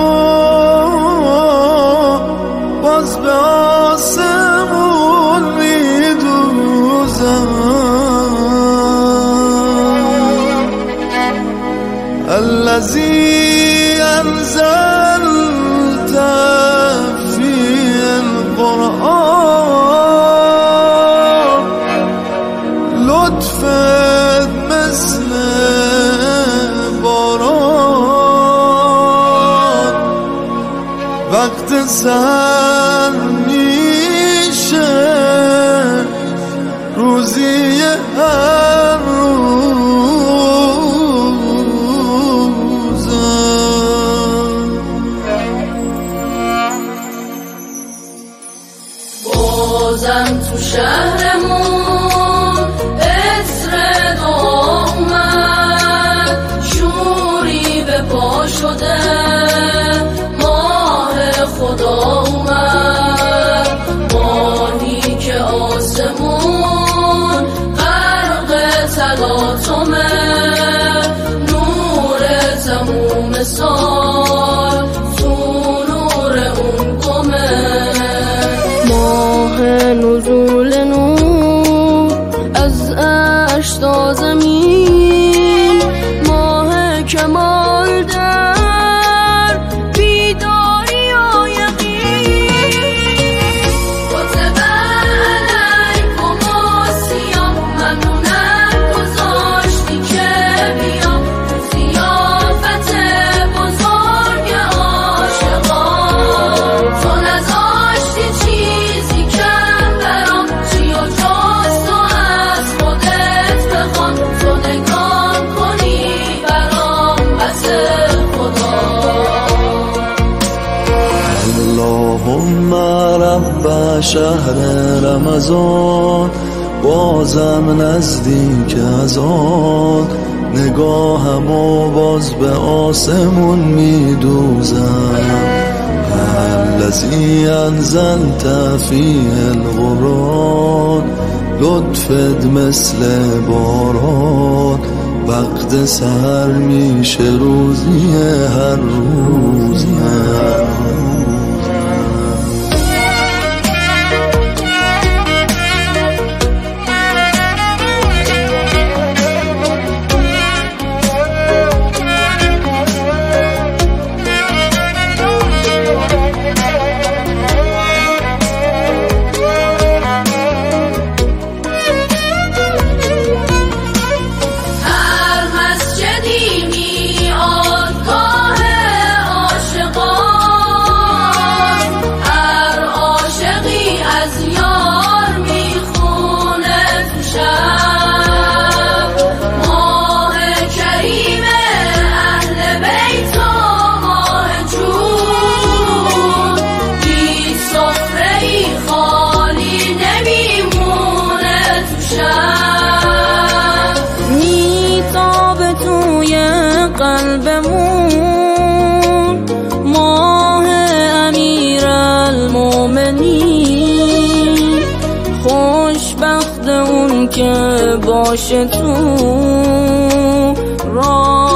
باز به آسمون میدوزم. الذی انزلت فی القرآن لطفت مثل باران، وقت سحر میشه روزی هر روزم. بازم تو شهرمون عطر اومد، شوری به پا شده ماه خدا اومد، ماهی که آسمون غرق تلاطمه، نور تموم سال تو نور اون گمه. ماه نزول نور از عرش تا زمین، ماه کمال در بیداری و یقین. کتب علیکم الصیام، ممنونم گذاشتی که بیام ضیافت بزرگ عاشقان. تو نذاشتی چیزی کم برام، چی و جز تو از خودت بخوام، تو نگاه کنی برام بس خدا. اللهم رب شهر رمضان، بازم نزدیک از آن، نگاهمو باز به آسمون میدوزم. الذی انزلت فی القرآن لطفت مثل باران، وقت سحر میشه روزی هر روزم. قلبمون ماه امیرالمومنین، خوشبخت اون که باشه تو راه